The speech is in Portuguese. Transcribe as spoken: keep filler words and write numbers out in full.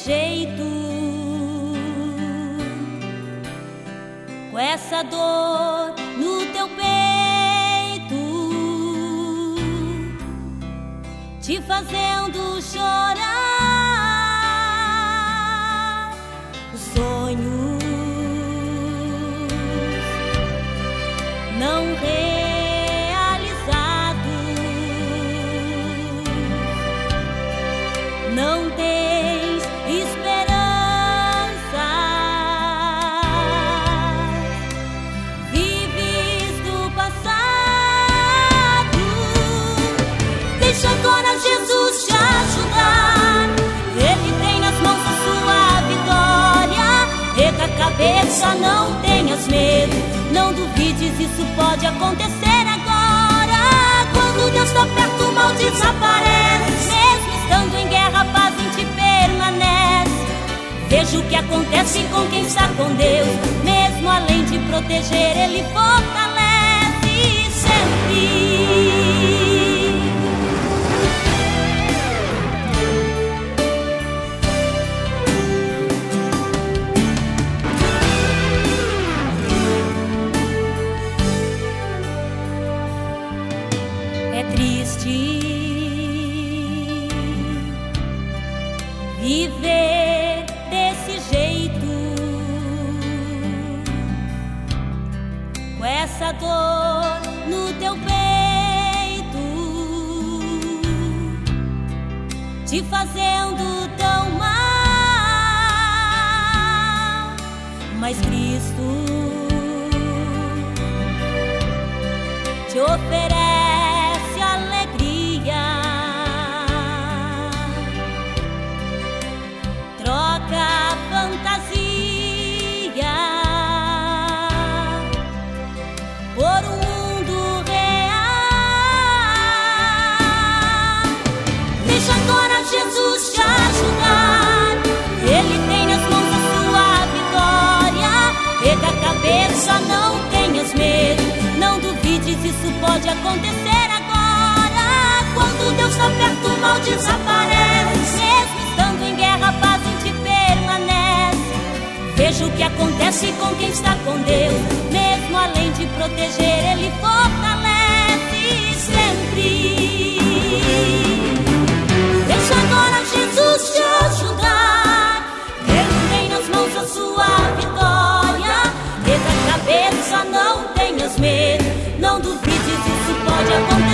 jeito, com essa dor no teu peito, te fazendo chorar. Os sonhos não realizados, não tens esperança, vives do passado. Deixa agora Jesus te ajudar, Ele tem nas mãos a sua vitória. Erga a cabeça, não tenhas medo, não duvides, isso pode acontecer agora. Quando Deus está perto, o mal desaparece. Mesmo estando em guerra, a paz em ti permanece. Veja o que acontece com quem está com Deus. Mesmo além de proteger, Ele fortalece sempre. É triste viver desse jeito, com essa dor no teu peito, te fazendo tão mal. Mas Cristo te oferece alegria, troca a fantasia por um mundo real. Deixa agora Jesus te ajudar, Ele tem nas mãos a sua vitória. Erga a cabeça, não tenhas medo, não duvides, isso pode acontecer agora. Quando Deus está perto, o mal desaparece. Mesmo estando em guerra, a paz em ti permanece. Veja o que acontece com quem está com Deus. Mesmo além de proteger, Ele fortalece sempre. Deixa agora Jesus te ajudar, Ele tem nas mãos a sua vitória. Erga a cabeça, não tenhas medo, não duvides, isso pode acontecer.